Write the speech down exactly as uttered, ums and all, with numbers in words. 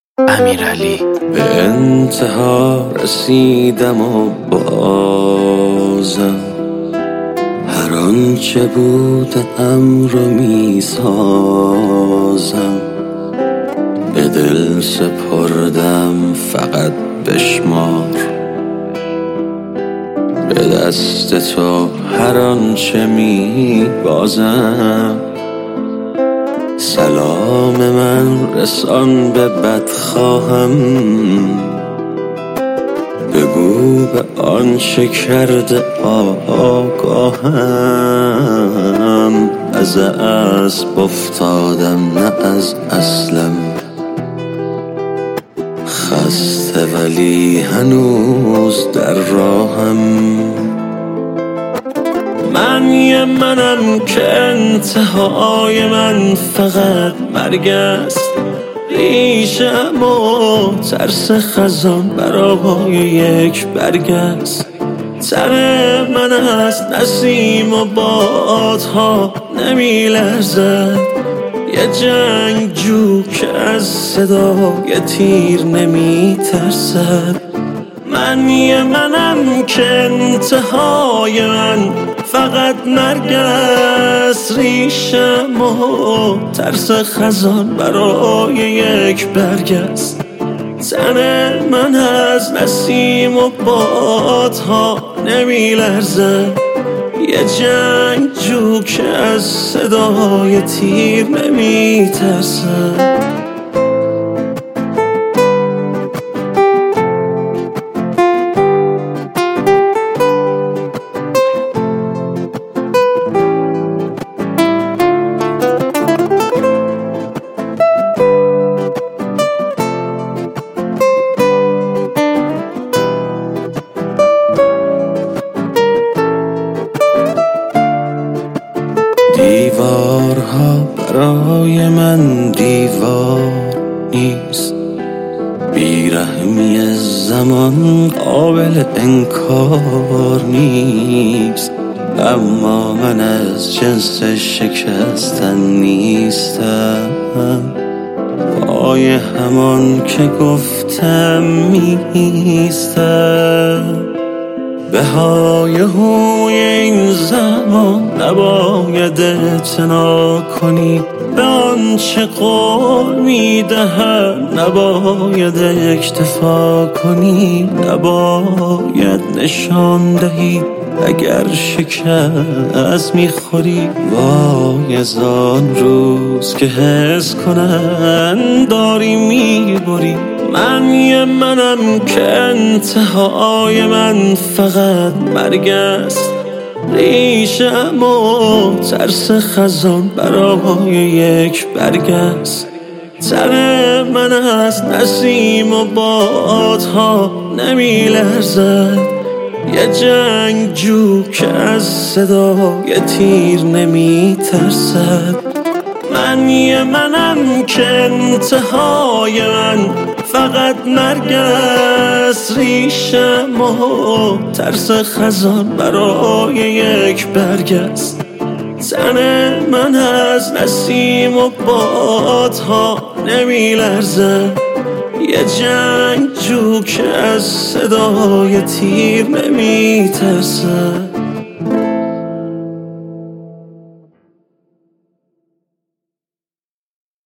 امیرعلی. به انتها رسیدم و بازم هر آنچه بودم رو می سازم. به دل سپردم فقط بشمار، به دست تو هر آنچه می بازم. سلام من رسان به بدخواهم، بگو به آنچه کرده آگاهم. از اسب افتادم نه از اصلم، خسته ولی هنوز در راهم. من یه منم که انتهای من فقط مرگ است. ریشم و ترس خزان برای یک برگ است. تن من از نسیم و بادها نمی لرزد. یه جنگجو که از صدای تیر نمی ترسد. من یه منم که انتهای من فقط مرگ است. ریشم و ترس خزان برای یک برگ است. تن من از نسیم و بادها نمی لرزد. یه جنگجو که از صدای تیر نمی ترسد. دیوارها برای من دیوار نیست. بیرحمی زمان قابل انکار نیست. اما من از جنس شکستن نیستم. پای همان که گفتم میستم. به های هوی این زمان نباید اعتنا کنی. به آنچه قول میدهم نباید اکتفا کنی. نباید نشان دهی اگر شکست میخوری. وای از آن روز که حس کنن داری میبری. من یه منم که انتهای من فقط مرگ است. ریشم و ترس خزان برای یک برگ است. تن من از نسیم و بادها نمی لرزد. یه جنگجو که از صدای تیر نمی ترسد. من یه منم که انتهای من فقط مرگ است. ریشم و ترس خزان برای یک برگ است. تن من از نسیم و بادها نمی لرزد. یه جنگجو که از صدای تیر نمی ترسد.